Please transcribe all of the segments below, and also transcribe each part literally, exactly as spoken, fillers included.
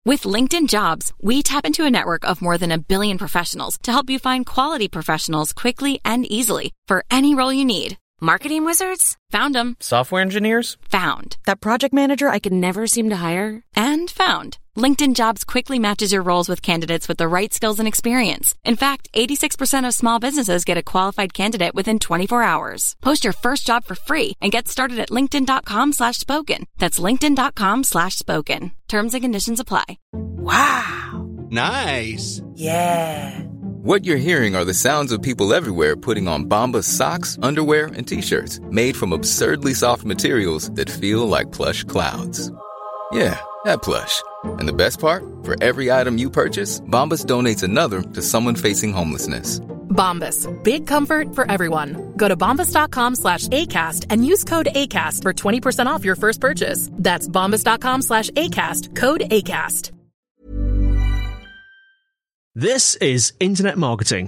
With LinkedIn Jobs, we tap into a network of more than a billion professionals to help you find quality professionals quickly and easily for any role you need. Marketing wizards? Found them. Software engineers? Found. That project manager I could never seem to hire? And found. LinkedIn Jobs quickly matches your roles with candidates with the right skills and experience. In fact, eighty-six percent of small businesses get a qualified candidate within twenty-four hours. Post your first job for free and get started at linkedin.com slash spoken. That's linkedin.com slash spoken. Terms and conditions apply. Wow. Nice. Yeah. What you're hearing are the sounds of people everywhere putting on Bombas socks, underwear, and T-shirts made from absurdly soft materials that feel like plush clouds. Yeah, that plush. And the best part? For every item you purchase, Bombas donates another to someone facing homelessness. Bombas. Big comfort for everyone. Go to bombas.com slash ACAST and use code ACAST for twenty percent off your first purchase. That's bombas.com slash ACAST. Code ACAST. This is Internet Marketing.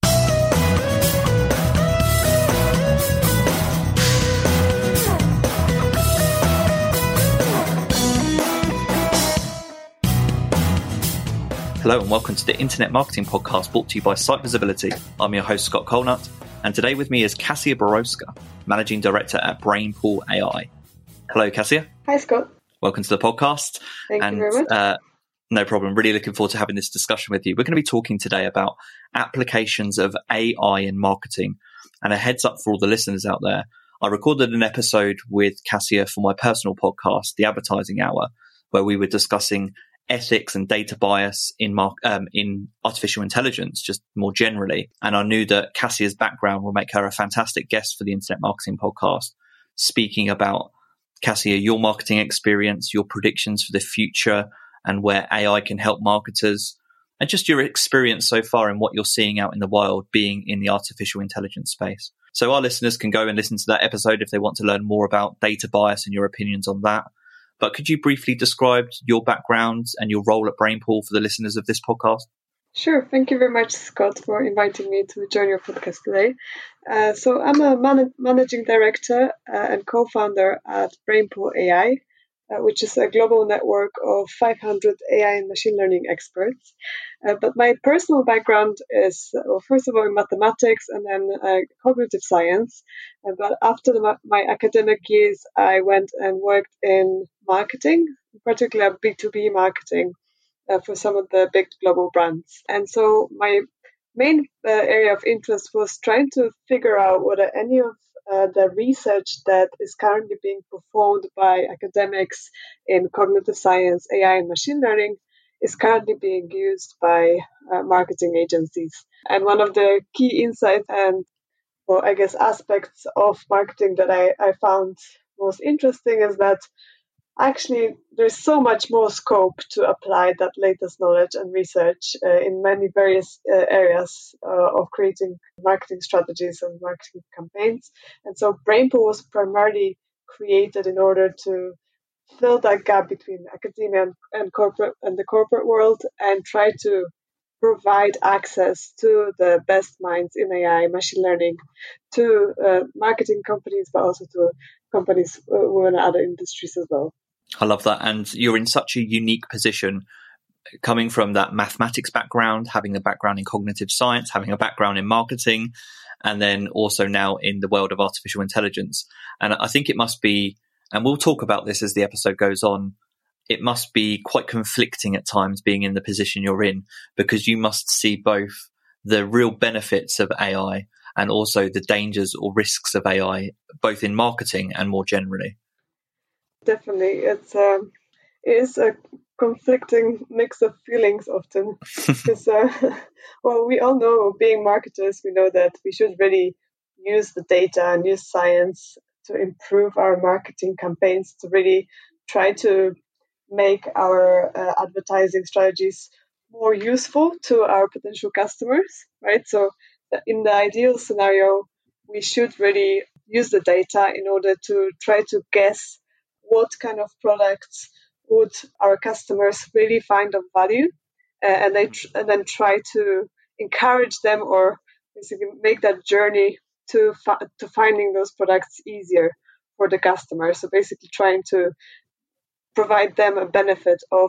Hello and welcome to the Internet Marketing Podcast brought to you by Site Visibility. I'm your host, Scott Colnut, and today with me is Kasia Borowska, Managing Director at Brainpool A I. Hello, Kasia. Hi, Scott. Welcome to the podcast. Thank and, you very much. Uh, no problem. Really looking forward to having this discussion with you. We're going to be talking today about applications of A I in marketing. And a heads up for all the listeners out there, I recorded an episode with Kasia for my personal podcast, The Advertising Hour, where we were discussing ethics and data bias in mar- um, in artificial intelligence, just more generally. And I knew that Kasia's background will make her a fantastic guest for the Internet Marketing Podcast, speaking about, Kasia, your marketing experience, your predictions for the future, and where A I can help marketers, and just your experience so far in what you're seeing out in the wild being in the artificial intelligence space. So our listeners can go and listen to that episode if they want to learn more about data bias and your opinions on that. But could you briefly describe your background and your role at Brainpool for the listeners of this podcast? Sure. Thank you very much, Scott, for inviting me to join your podcast today. Uh, so I'm a man- managing director uh, and co-founder at Brainpool A I, uh, which is a global network of five hundred A I and machine learning experts. Uh, but my personal background is, well, first of all, in mathematics and then uh, cognitive science. Uh, but after the, ma- my academic years, I went and worked in marketing, in particular B two B marketing uh, for some of the big global brands. And so my main uh, area of interest was trying to figure out whether any of uh, the research that is currently being performed by academics in cognitive science, A I, and machine learning is currently being used by uh, marketing agencies. And one of the key insights and, well, I guess, aspects of marketing that I, I found most interesting is that actually there's so much more scope to apply that latest knowledge and research uh, in many various uh, areas uh, of creating marketing strategies and marketing campaigns. And so Brainpool was primarily created in order to fill that gap between academia and, and corporate and the corporate world, and try to provide access to the best minds in A I, machine learning, to uh, marketing companies, but also to companies uh, within other industries as well. I love that. And you're in such a unique position, coming from that mathematics background, having the background in cognitive science, having a background in marketing, and then also now in the world of artificial intelligence. And I think it must be, and we'll talk about this as the episode goes on, it must be quite conflicting at times being in the position you're in, because you must see both the real benefits of A I and also the dangers or risks of A I, both in marketing and more generally. Definitely. It's um, it is a conflicting mix of feelings often. Because, uh, well, we all know, being marketers, we know that we should really use the data and use science to improve our marketing campaigns, to really try to make our uh, advertising strategies more useful to our potential customers, right? So in the ideal scenario, we should really use the data in order to try to guess what kind of products would our customers really find of value, uh, and, they tr- and then try to encourage them, or basically make that journey to fi- to finding those products easier for the customer. So basically trying to provide them a benefit of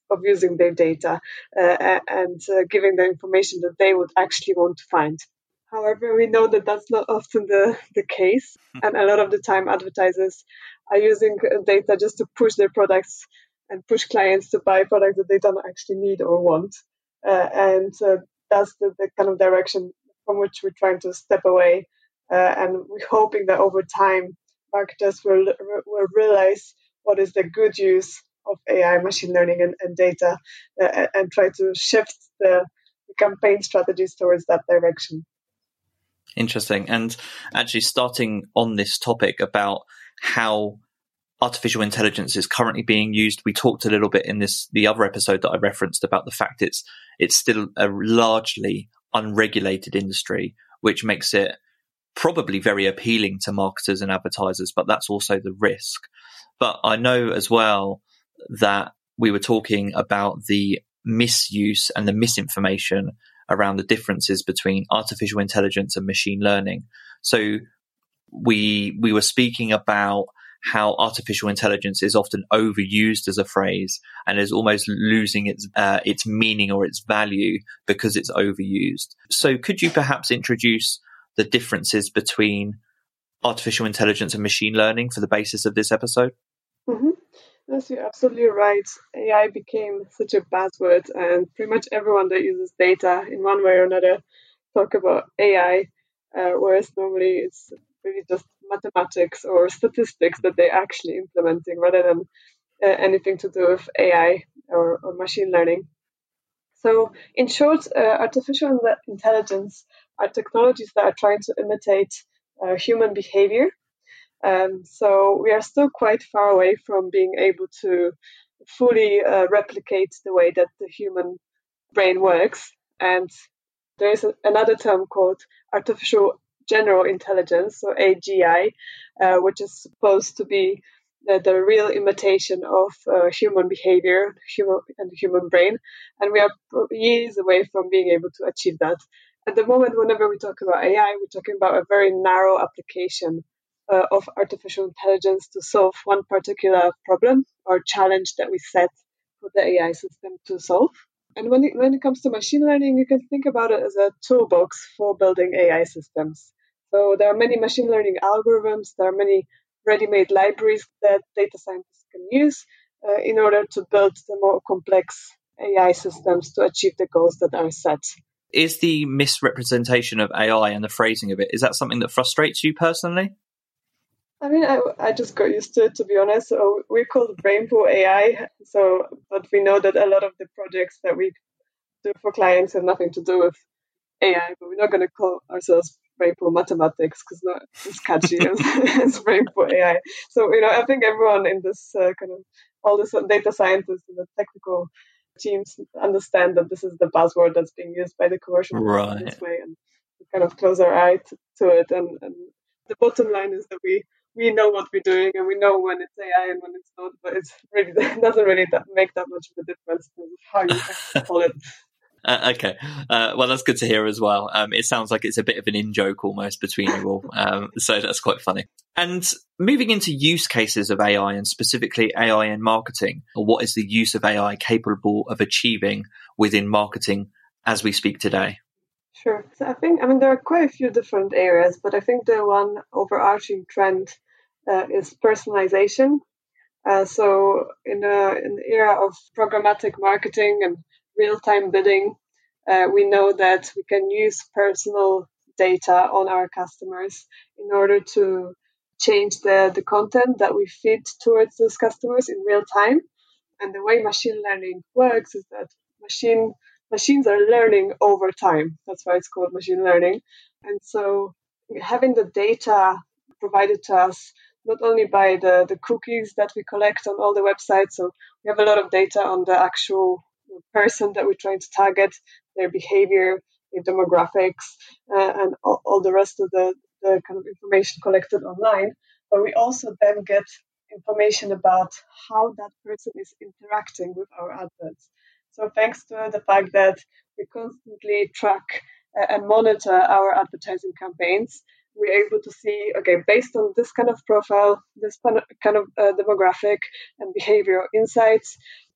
of using their data uh, and uh, giving the information that they would actually want to find. However, we know that that's not often the, the case. And a lot of the time, advertisers are using data just to push their products and push clients to buy products that they don't actually need or want. Uh, and uh, that's the, the kind of direction from which we're trying to step away. Uh, and we're hoping that over time, marketers will, will realize what is the good use of A I, machine learning, and, and data, uh, and try to shift the, the campaign strategies towards that direction. Interesting. And actually starting on this topic about how artificial intelligence is currently being used, we talked a little bit in this the other episode that I referenced about the fact it's it's still a largely unregulated industry, which makes it probably very appealing to marketers and advertisers, but that's also the risk. But I know as well that we were talking about the misuse and the misinformation around the differences between artificial intelligence and machine learning. So we we were speaking about how artificial intelligence is often overused as a phrase and is almost losing its uh, its meaning or its value because it's overused. So could you perhaps introduce the differences between artificial intelligence and machine learning for the basis of this episode? Mm-hmm. Yes, you're absolutely right. A I became such a buzzword, and pretty much everyone that uses data in one way or another talk about A I, uh, whereas normally it's really just mathematics or statistics that they're actually implementing rather than uh, anything to do with A I or, or machine learning. So in short, uh, artificial intelligence are technologies that are trying to imitate uh, human behavior. Um, so we are still quite far away from being able to fully uh, replicate the way that the human brain works. And there is a, another term called artificial general intelligence, or A G I, uh, which is supposed to be the, the real imitation of uh, human behavior, human and the human brain. And we are years away from being able to achieve that. At the moment, whenever we talk about A I, we're talking about a very narrow application uh, of artificial intelligence to solve one particular problem or challenge that we set for the A I system to solve. And when it, when it comes to machine learning, you can think about it as a toolbox for building A I systems. So there are many machine learning algorithms, there are many ready-made libraries that data scientists can use uh, in order to build the more complex A I systems to achieve the goals that are set. Is the misrepresentation of A I and the phrasing of it, is that something that frustrates you personally? I mean, I, I just got used to it, to be honest. So we're called Brainpool A I, so but we know that a lot of the projects that we do for clients have nothing to do with A I, but we're not going to call ourselves Brainpool Mathematics because not as catchy as, as Brainpool A I. So, you know, I think everyone in this uh, kind of, all the data scientists and the technical teams understand that this is the buzzword that's being used by the commercial right. in this way, and we kind of close our eye to, to it. And, and the bottom line is that we we know what we're doing and we know when it's A I and when it's not, but it's really it doesn't really that make that much of a difference in how you actually call it. Uh, okay. Uh, well, that's good to hear as well. Um, it sounds like it's a bit of an in-joke almost between you all. Um, so that's quite funny. And moving into use cases of A I and specifically A I in marketing, or what is the use of A I capable of achieving within marketing as we speak today? Sure. So I think, I mean, there are quite a few different areas, but I think the one overarching trend uh, is personalization. Uh, so in, a, in the era of programmatic marketing and real-time bidding, uh, we know that we can use personal data on our customers in order to change the, the content that we feed towards those customers in real time. And the way machine learning works is that machine machines are learning over time. That's why it's called machine learning. And so having the data provided to us, not only by the, the cookies that we collect on all the websites, so we have a lot of data on the actual person that we're trying to target, their behavior, their demographics, uh, and all, all the rest of the, the kind of information collected online. But we also then get information about how that person is interacting with our adverts. So thanks to the fact that we constantly track uh, and monitor our advertising campaigns, we're able to see, okay, based on this kind of profile, this kind of uh, demographic and behavioral insights,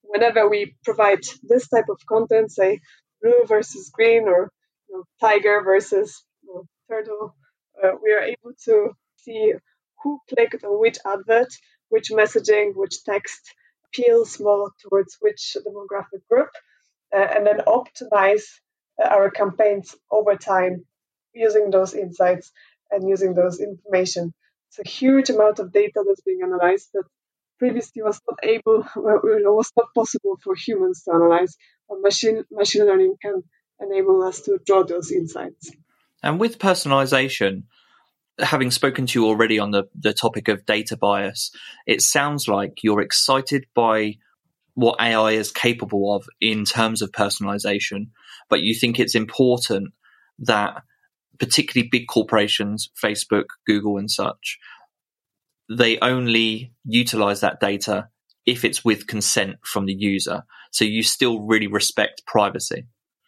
whenever we provide this type of content, say blue versus green or you know, tiger versus you know, turtle, uh, we are able to see who clicked on which advert, which messaging, which text appeals more towards which demographic group, uh, and then optimize uh, our campaigns over time using those insights and using those information. It's a huge amount of data that's being analyzed that previously was not able, was not possible for humans to analyze, but machine machine learning can enable us to draw those insights. And with personalization, having spoken to you already on the, the topic of data bias, it sounds like you're excited by what A I is capable of in terms of personalization, but you think it's important that particularly big corporations, Facebook, Google and such, they only utilize that data if it's with consent from the user. So you still really respect privacy.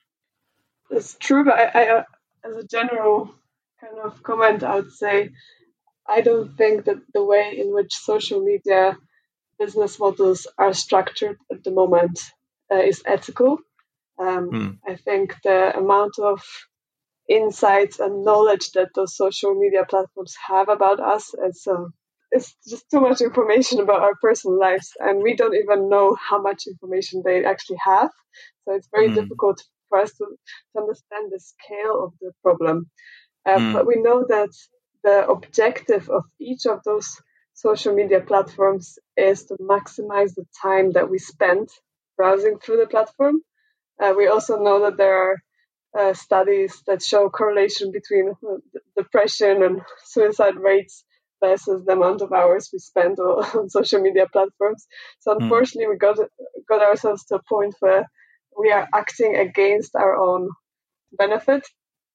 It's true, but I, I, uh, as a general kind of comment, I would say I don't think that the way in which social media business models are structured at the moment uh, is ethical. Um, mm. I think the amount of insights and knowledge that those social media platforms have about us is uh, it's just too much information about our personal lives, and we don't even know how much information they actually have. So it's very mm. difficult for us to, to understand the scale of the problem. Uh, mm. But we know that the objective of each of those social media platforms is to maximize the time that we spend browsing through the platform. Uh, we also know that there are uh, studies that show correlation between uh, depression and suicide rates versus the amount of hours we spend on social media platforms. So unfortunately, mm. we got got ourselves to a point where we are acting against our own benefit.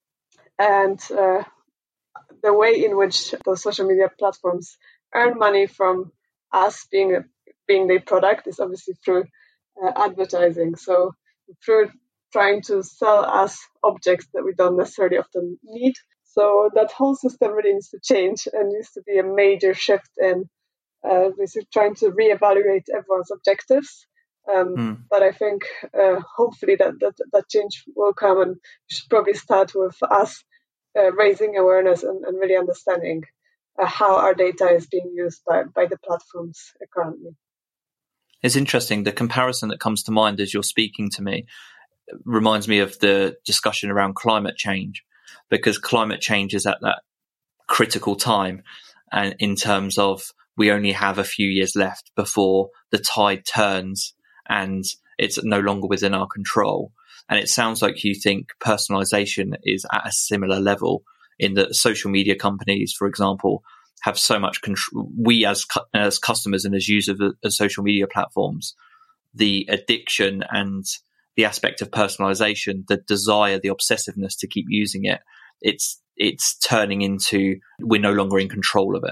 And uh, the way in which those social media platforms earn money from us being a, being their product is obviously through uh, advertising. So through trying to sell us objects that we don't necessarily often need. So that whole system really needs to change and needs to be a major shift in uh, basically trying to reevaluate everyone's objectives. Um, mm. But I think uh, hopefully that, that that change will come, and we should probably start with us uh, raising awareness and, and really understanding uh, how our data is being used by, by the platforms currently. It's interesting. The comparison that comes to mind as you're speaking to me reminds me of the discussion around climate change, because climate change is at that critical time, and in terms of we only have a few years left before the tide turns and it's no longer within our control. And it sounds like you think personalization is at a similar level, in that social media companies, for example, have so much control. We as as customers and as users of, of social media platforms, the addiction and the aspect of personalization, the desire, the obsessiveness to keep using it, it's it's turning into we're no longer in control of it.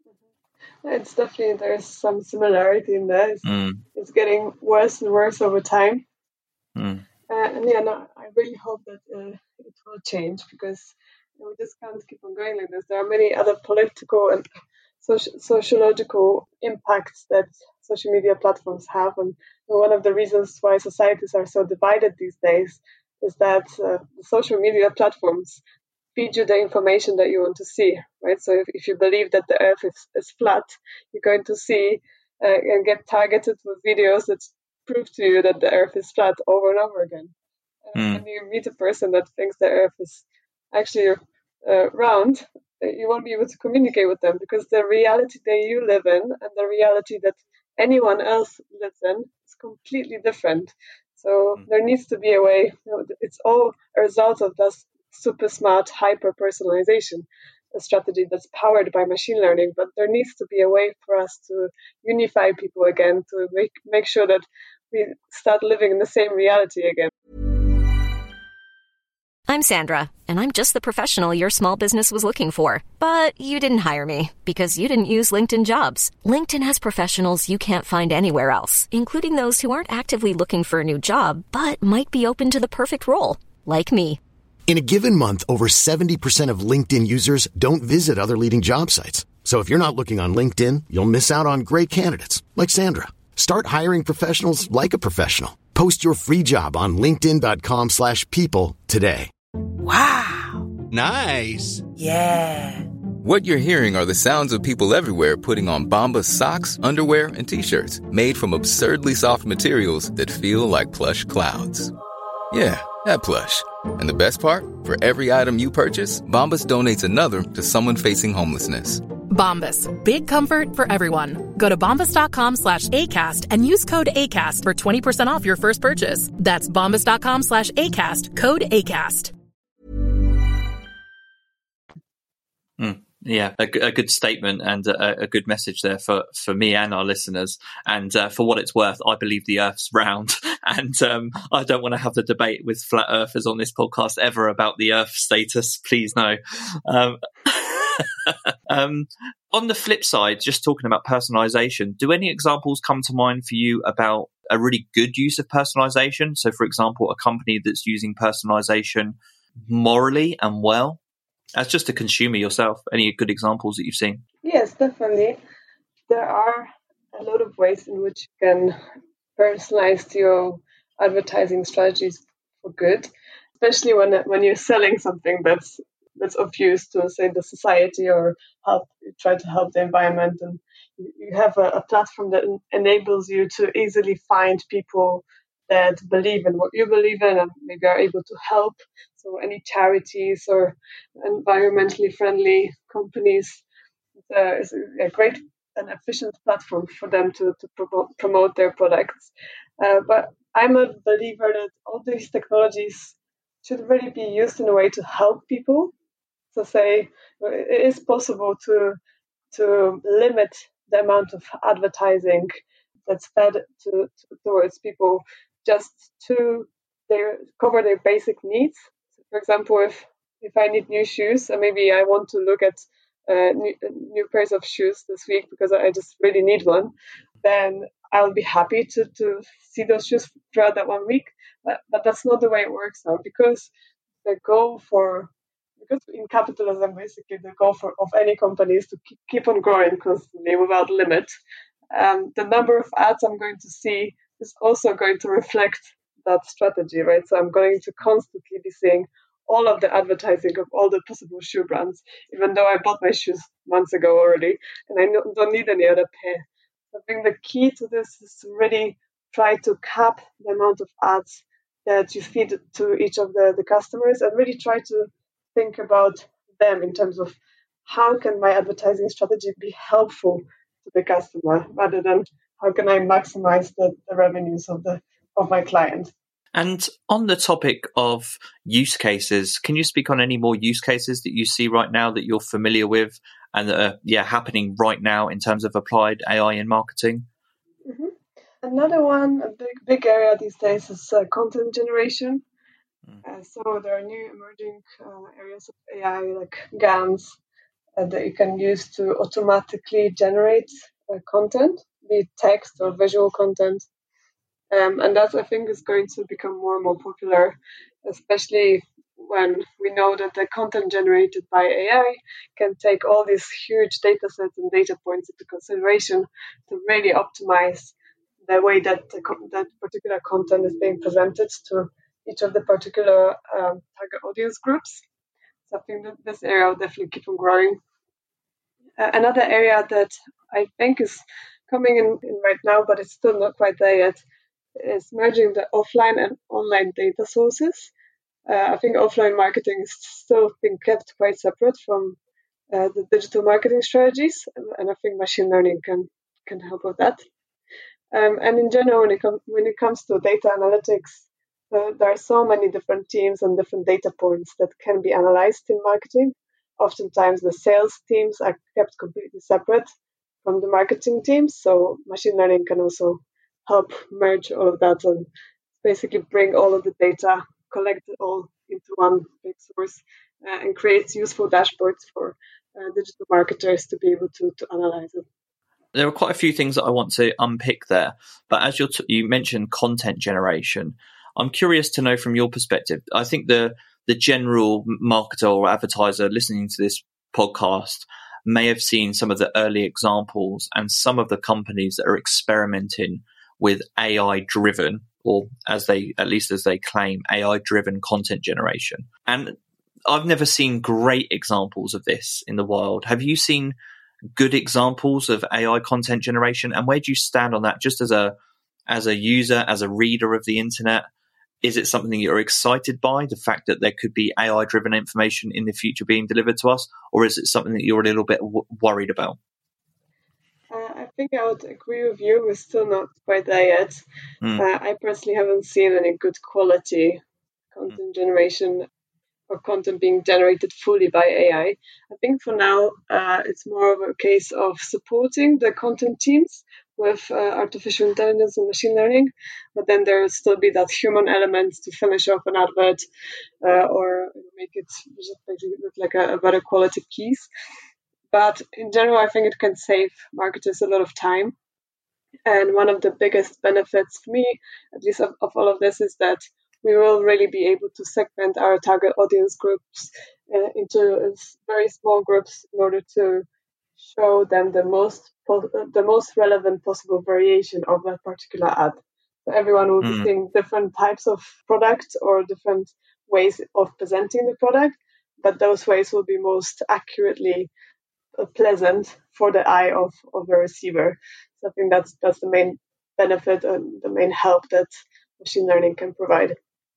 It's definitely, there's some similarity in there. It's, mm. it's getting worse and worse over time. Mm. Uh, and yeah, no, I really hope that uh, it will change, because you know, we just can't keep on going like this. There are many other political and soci- sociological impacts that social media platforms have. And one of the reasons why societies are so divided these days is that uh, the social media platforms feed you the information that you want to see, right? So if, if you believe that the earth is, is flat, you're going to see uh, and get targeted with videos that prove to you that the earth is flat over and over again. Uh, mm. And you meet a person that thinks the earth is actually uh, round, you won't be able to communicate with them, because the reality that you live in and the reality that anyone else lives in is completely different. So mm. there needs to be a way, you know, it's all a result of this super smart hyper personalization, a strategy that's powered by machine learning. But there needs to be a way for us to unify people again, to make make sure that we start living in the same reality again. I'm Sandra, and I'm just the professional your small business was looking for. But you didn't hire me because you didn't use LinkedIn Jobs. LinkedIn has professionals you can't find anywhere else, including those who aren't actively looking for a new job, but might be open to the perfect role, like me. In a given month, over seventy percent of LinkedIn users don't visit other leading job sites. So if you're not looking on LinkedIn, you'll miss out on great candidates like Sandra. Start hiring professionals like a professional. Post your free job on linkedin.com slash people today. Wow. Nice. Yeah. What you're hearing are the sounds of people everywhere putting on Bombas socks, underwear, and T-shirts made from absurdly soft materials that feel like plush clouds. Yeah, that plush. And the best part? For every item you purchase, Bombas donates another to someone facing homelessness. Bombas. Big comfort for everyone. Go to bombas.com slash ACAST and use code ACAST for twenty percent off your first purchase. That's bombas.com slash ACAST. Code ACAST. Mm, yeah, a, a good statement and a, a good message there for, for me and our listeners. And uh, for what it's worth, I believe the Earth's round. And um, I don't want to have the debate with flat earthers on this podcast ever about the Earth status. Please no. Um, um, on the flip side, just talking about personalization, do any examples come to mind for you about a really good use of personalization? So, for example, a company that's using personalization morally and well, as just a consumer yourself, any good examples that you've seen? Yes, definitely. There are a lot of ways in which you can personalize your advertising strategies for good, especially when when you're selling something that's that's of use to, say, the society or help try to help the environment, and you have a, a platform that enables you to easily find people that believe in what you believe in and maybe are able to help. So any charities or environmentally friendly companies, uh, is a great and efficient platform for them to, to promote, promote their products. Uh, but I'm a believer that all these technologies should really be used in a way to help people. So say it is possible to to limit the amount of advertising that's fed to, to towards people just to their, cover their basic needs. So for example, if if I need new shoes, and maybe I want to look at uh, new, new pairs of shoes this week because I just really need one, then I'll be happy to, to see those shoes throughout that one week. But, but that's not the way it works now, because the goal for Because in capitalism, basically, the goal for, of any company is to keep, keep on growing constantly without limit. Um, the number of ads I'm going to see is also going to reflect that strategy, right? So I'm going to constantly be seeing all of the advertising of all the possible shoe brands, even though I bought my shoes months ago already, and I no, don't need any other pair. I think the key to this is to really try to cap the amount of ads that you feed to each of the, the customers, and really try to think about them in terms of how can my advertising strategy be helpful to the customer, rather than how can I maximize the, the revenues of the of my client. And on the topic of use cases, can you speak on any more use cases that you see right now that you're familiar with and that are yeah happening right now in terms of applied A I in marketing? Mm-hmm. Another one, a big big area these days, is uh, content generation. Uh, so there are new emerging uh, areas of A I like G A Ns uh, that you can use to automatically generate uh, content, be it text or visual content. Um, and that, I think, is going to become more and more popular, especially when we know that the content generated by A I can take all these huge data sets and data points into consideration to really optimize the way that the, that particular content is being presented to each of the particular um, target audience groups. So I think that this area will definitely keep on growing. Uh, another area that I think is coming in, in right now, but it's still not quite there yet, is merging the offline and online data sources. Uh, I think offline marketing is still being kept quite separate from uh, the digital marketing strategies, and I think machine learning can can help with that. Um, and in general, when it, com- when it comes to data analytics, Uh, there are so many different teams and different data points that can be analyzed in marketing. Oftentimes, the sales teams are kept completely separate from the marketing teams. So machine learning can also help merge all of that and basically bring all of the data, collect it all into one big source, uh, and create useful dashboards for uh, digital marketers to be able to, to analyze it. There are quite a few things that I want to unpick there. But as you're t- you mentioned content generation, I'm curious to know from your perspective. I think the the general marketer or advertiser listening to this podcast may have seen some of the early examples and some of the companies that are experimenting with A I-driven, or as they, at least as they claim, A I-driven content generation. And I've never seen great examples of this in the wild. Have you seen good examples of A I content generation? And where do you stand on that, just as a as a user, as a reader of the internet? Is it something you're excited by, the fact that there could be A I-driven information in the future being delivered to us? Or is it something that you're a little bit w- worried about? Uh, I think I would agree with you. We're still not quite there yet. Mm. Uh, I personally haven't seen any good quality content mm. generation or content being generated fully by A I. I think for now, uh, it's more of a case of supporting the content teams with uh, artificial intelligence and machine learning, but then there will still be that human element to finish off an advert uh, or make it just look like a, a better quality piece. But in general, I think it can save marketers a lot of time. And one of the biggest benefits for me, at least of, of all of this, is that we will really be able to segment our target audience groups uh, into very small groups in order to show them the most the most relevant possible variation of that particular ad. So everyone will mm. be seeing different types of products or different ways of presenting the product, but those ways will be most accurately pleasant for the eye of, of the receiver. So I think that's that's the main benefit and the main help that machine learning can provide.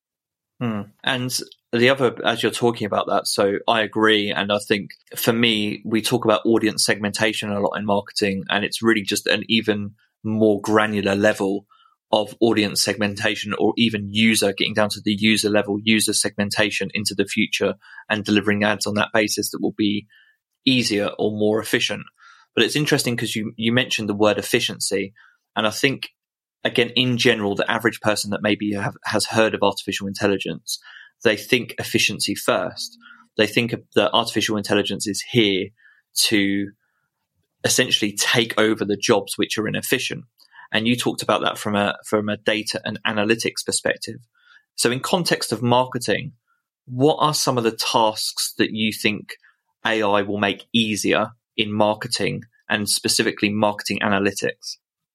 Hmm. And the other, as you're talking about that, so I agree. And I think for me, we talk about audience segmentation a lot in marketing, and it's really just an even more granular level of audience segmentation, or even user, getting down to the user level, user segmentation into the future and delivering ads on that basis that will be easier or more efficient. But it's interesting because you, you mentioned the word efficiency. And I think, again, in general, the average person that maybe have, has heard of artificial intelligence, they think efficiency first. They think that artificial intelligence is here to essentially take over the jobs which are inefficient. And you talked about that from a from a data and analytics perspective. So in context of marketing, what are some of the tasks that you think A I will make easier in marketing, and specifically marketing analytics?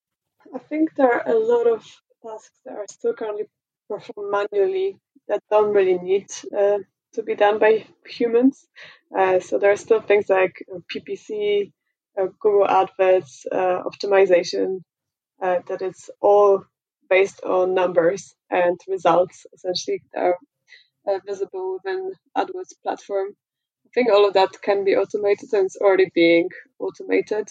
I think there are a lot of tasks that are still currently performed manually that don't really need uh, to be done by humans. Uh, so there are still things like P P C, uh, Google Adverts, uh, optimization, uh, that it's all based on numbers and results, essentially, that are uh, visible within AdWords platform. I think all of that can be automated, and it's already being automated.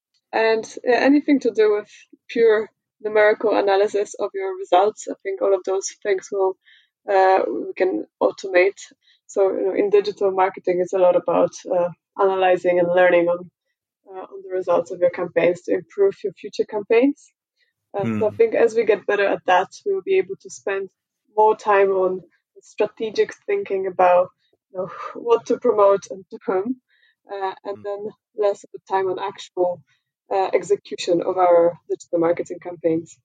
And uh, anything to do with pure numerical analysis of your results, I think all of those things will uh, we can automate. So you know, in digital marketing, it's a lot about uh, analyzing and learning on uh, on the results of your campaigns to improve your future campaigns. Uh, mm. So I think as we get better at that, we will be able to spend more time on strategic thinking about you know, what to promote and to whom, uh, and mm. then less of the time on actual uh, execution of our digital marketing campaigns.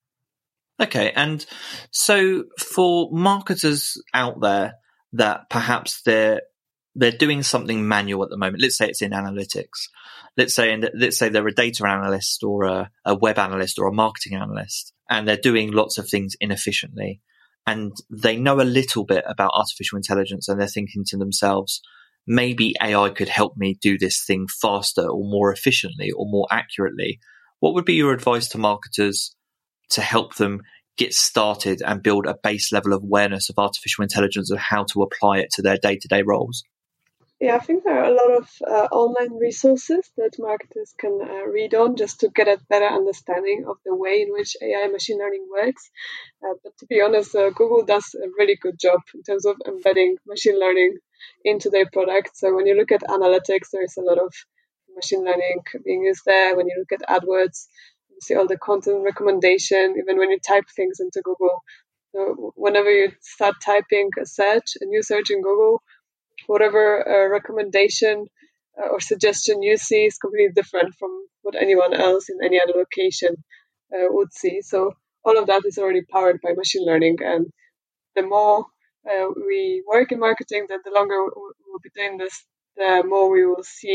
Okay, and so for marketers out there that perhaps they're they're doing something manual at the moment. Let's say it's in analytics. Let's say in, let's say they're a data analyst or a, a web analyst or a marketing analyst, and they're doing lots of things inefficiently. And they know a little bit about artificial intelligence, and they're thinking to themselves, maybe A I could help me do this thing faster or more efficiently or more accurately. What would be your advice to marketers to help them get started and build a base level of awareness of artificial intelligence and how to apply it to their day-to-day roles? Yeah, I think there are a lot of uh, online resources that marketers can uh, read on just to get a better understanding of the way in which A I machine learning works. Uh, but to be honest, uh, Google does a really good job in terms of embedding machine learning into their product. So when you look at analytics, there's a lot of machine learning being used there. When you look at AdWords, you see all the content recommendation, even when you type things into Google. So whenever you start typing a search, a new search in Google, whatever uh, recommendation uh, or suggestion you see is completely different from what anyone else in any other location uh, would see. So all of that is already powered by machine learning. And the more uh, we work in marketing, then the longer we'll be doing this, the more we will see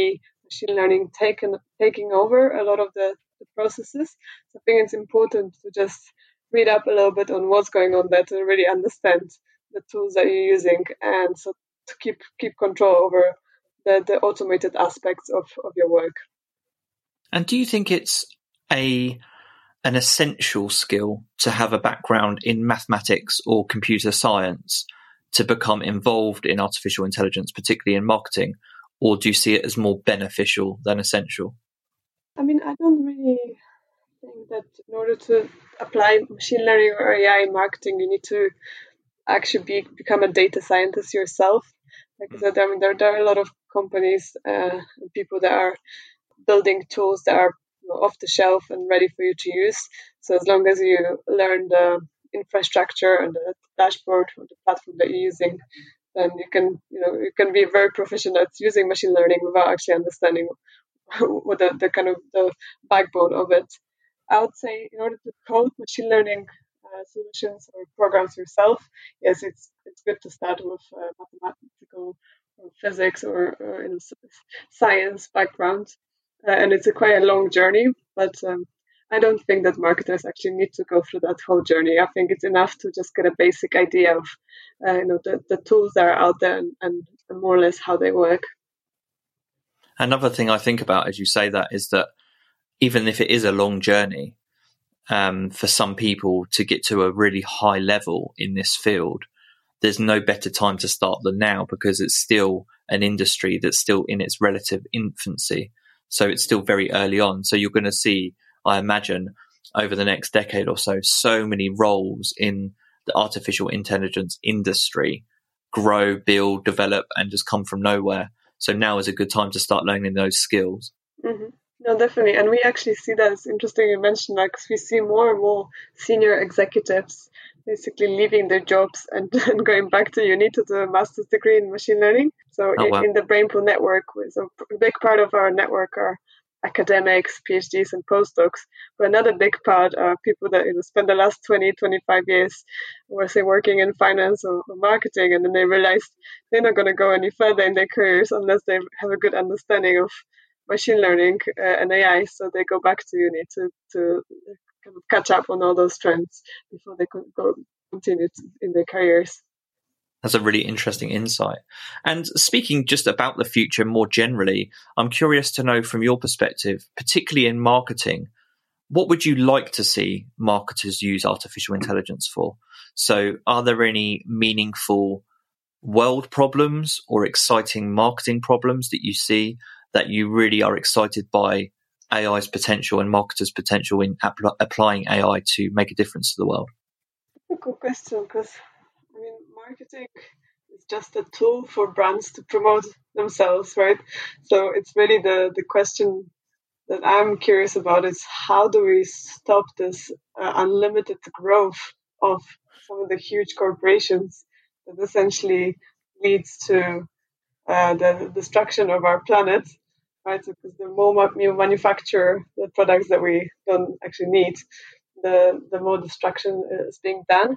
machine learning taken taking over a lot of the, the processes. So I think it's important to just read up a little bit on what's going on there to really understand the tools that you're using, and so to keep keep control over the, the automated aspects of, of your work. And do you think it's a an essential skill to have a background in mathematics or computer science to become involved in artificial intelligence, particularly in marketing, or do you see it as more beneficial than essential? I mean, I don't really think that in order to apply machine learning or A I in marketing, you need to actually be, become a data scientist yourself. Like I said, I mean, there, there are a lot of companies uh, and people that are building tools that are off the shelf and ready for you to use. So as long as you learn the infrastructure and the dashboard or the platform that you're using, then you can, you know, you can be very proficient at using machine learning without actually understanding what the, the kind of the backbone of it. I would say in order to code machine learning uh, solutions or programs yourself, yes, it's it's good to start with uh, mathematical or physics or, or in science background. Uh, and it's a quite a long journey, but um, I don't think that marketers actually need to go through that whole journey. I think it's enough to just get a basic idea of, uh, you know, the, the tools that are out there and, and more or less how they work. Another thing I think about as you say that is that even if it is a long journey, um, for some people to get to a really high level in this field, there's no better time to start than now, because it's still an industry that's still in its relative infancy. So it's still very early on. So you're going to see, I imagine, over the next decade or so, so many roles in the artificial intelligence industry grow, build, develop, and just come from nowhere. So now is a good time to start learning those skills. Mm-hmm. No, definitely. And we actually see that. It's interesting you mentioned that, because we see more and more senior executives basically leaving their jobs and, and going back to uni to do a master's degree in machine learning. So oh, in, wow. in the Brainpool network, so a big part of our network are academics, PhDs and postdocs. But another big part are people that, you know, spend the last twenty, twenty-five years, or say working in finance or, or marketing, and then they realize they're not going to go any further in their careers unless they have a good understanding of machine learning uh, and A I. So they go back to uni to, to kind of catch up on all those trends before they can go continue to, in their careers. That's a really interesting insight. And speaking just about the future more generally, I'm curious to know from your perspective, particularly in marketing, what would you like to see marketers use artificial intelligence for? So are there any meaningful world problems or exciting marketing problems that you see that you really are excited by A I's potential and marketers' potential in app- applying A I to make a difference to the world? A good question, because I mean, marketing is just a tool for brands to promote themselves, right? So it's really the, the question that I'm curious about is how do we stop this uh, unlimited growth of some of the huge corporations that essentially leads to uh, the destruction of our planet, right? So because the more we manufacture the products that we don't actually need, the the more destruction is being done.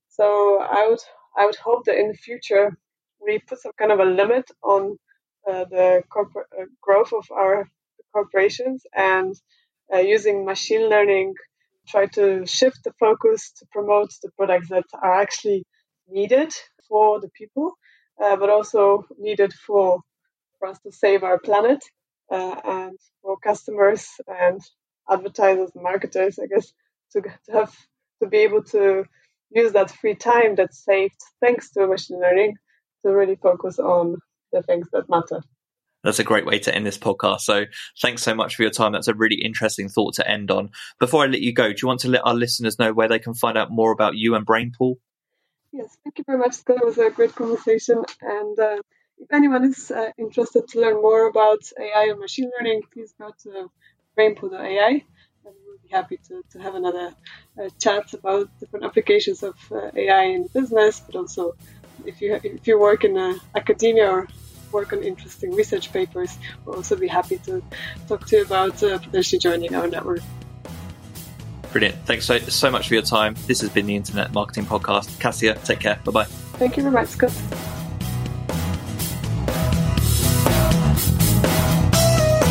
So I would I would hope that in the future we put some kind of a limit on uh, the corporate uh, growth of our corporations, and uh, using machine learning, try to shift the focus to promote the products that are actually needed for the people, uh, but also needed for, for us to save our planet uh, and for customers and advertisers and marketers, I guess, to, to have to be able to use that free time that's saved thanks to machine learning to really focus on the things that matter. That's a great way to end this podcast. So thanks so much for your time. That's a really interesting thought to end on. Before I let you go, do you want to let our listeners know where they can find out more about you and Brainpool? Yes, thank you very much, Scott. It was a great conversation. And uh, if anyone is uh, interested to learn more about A I and machine learning, please go to brainpool dot A I. And we'll be happy to, to have another uh, chat about different applications of uh, A I in business, but also if you if you work in uh, academia or work on interesting research papers, we'll also be happy to talk to you about uh, potentially joining our network. Brilliant. Thanks so, so much for your time. This has been the Internet Marketing Podcast. Cassia, take care. Bye-bye. Thank you very much, Scott.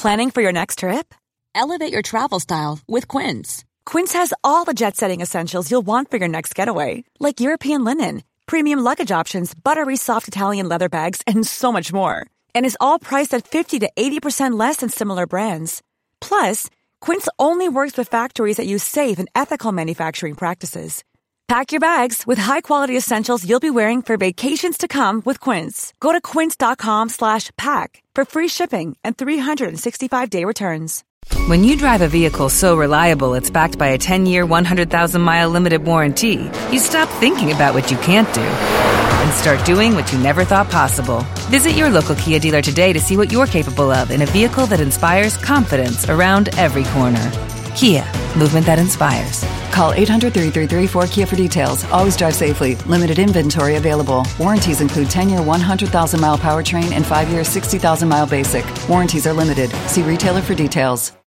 Planning for your next trip? Elevate your travel style with Quince. Quince has all the jet-setting essentials you'll want for your next getaway, like European linen, premium luggage options, buttery soft Italian leather bags, and so much more. And is all priced at fifty to eighty percent less than similar brands. Plus, Quince only works with factories that use safe and ethical manufacturing practices. Pack your bags with high-quality essentials you'll be wearing for vacations to come with Quince. Go to quince.com slash pack for free shipping and three sixty-five day returns. When you drive a vehicle so reliable it's backed by a ten-year, one hundred thousand mile limited warranty, you stop thinking about what you can't do and start doing what you never thought possible. Visit your local Kia dealer today to see what you're capable of in a vehicle that inspires confidence around every corner. Kia, movement that inspires. Call eight hundred, three three three, four K I A for details. Always drive safely. Limited inventory available. Warranties include ten-year, one hundred thousand mile powertrain and five-year, sixty thousand mile basic. Warranties are limited. See retailer for details.